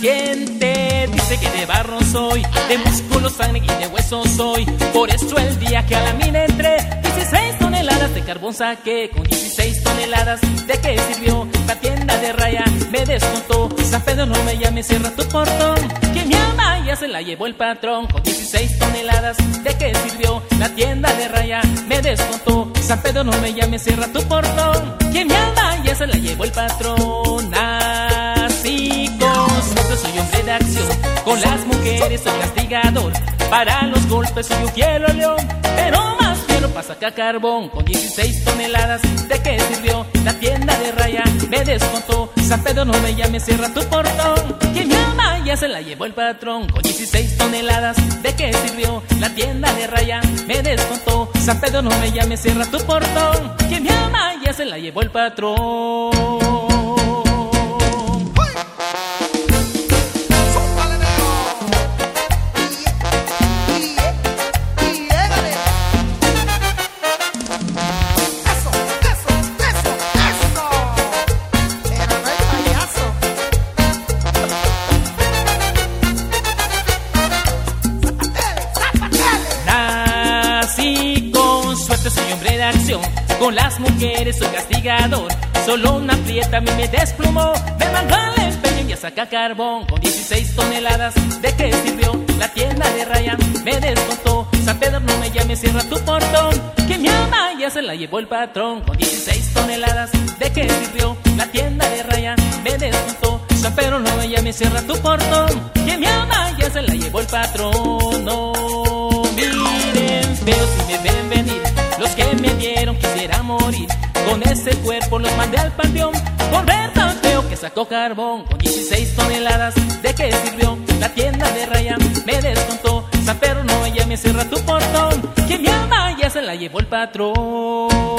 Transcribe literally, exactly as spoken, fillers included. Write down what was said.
siente, dice que de barro soy, de músculo, sangre y de hueso soy. Por eso el día que a la mina entré, dieciséis toneladas de carbón saqué. Con dieciséis toneladas, ¿de qué sirvió? La tienda de raya me descontó. San Pedro, no me llames, cierra tu portón, que mi alma ya se la llevó el patrón. Con dieciséis toneladas, ¿de qué sirvió? La tienda de raya me descontó. San Pedro, no me llames, cierra tu portón, que mi alma ya se la llevó el patrón. Nací con suerte, soy hombre de acción, con las mujeres soy castigador. Para los golpes soy un fiero león, pero más fiero para sacar carbón. Con dieciséis toneladas, ¿de qué sirvió? La tienda de raya me descontó. San Pedro, no me llames, cierra tu portón, que mi alma ya se la llevó el patrón. Con dieciséis toneladas, ¿de qué sirvió? La tienda de raya me descontó. San Pedro, no me llames, cierra tu portón, que mi alma ya se la llevó el patrón. Soy hombre de acción, con las mujeres soy castigador. Solo una prieta a mí me desplumó, me mandó al empeño y a sacar carbón. Con dieciséis toneladas, ¿de qué sirvió? La tienda de raya me descontó. San Pedro, no me llames, cierra tu portón, que mi alma ya se la llevó el patrón. Con dieciséis toneladas, ¿de qué sirvió? La tienda de raya me descontó. San Pedro, no me llames, cierra tu portón, que mi alma ya se la llevó el patrón. No miren feo si me ven venir, los que me dieron quisiera morir. Con ese cuerpo los mandé al panteón, por ver tan feo que sacó carbón. Con dieciséis toneladas, ¿de qué sirvió? La tienda de raya me descontó. San Pedro, no me llames, cierra tu portón, que mi alma ya se la llevó el patrón.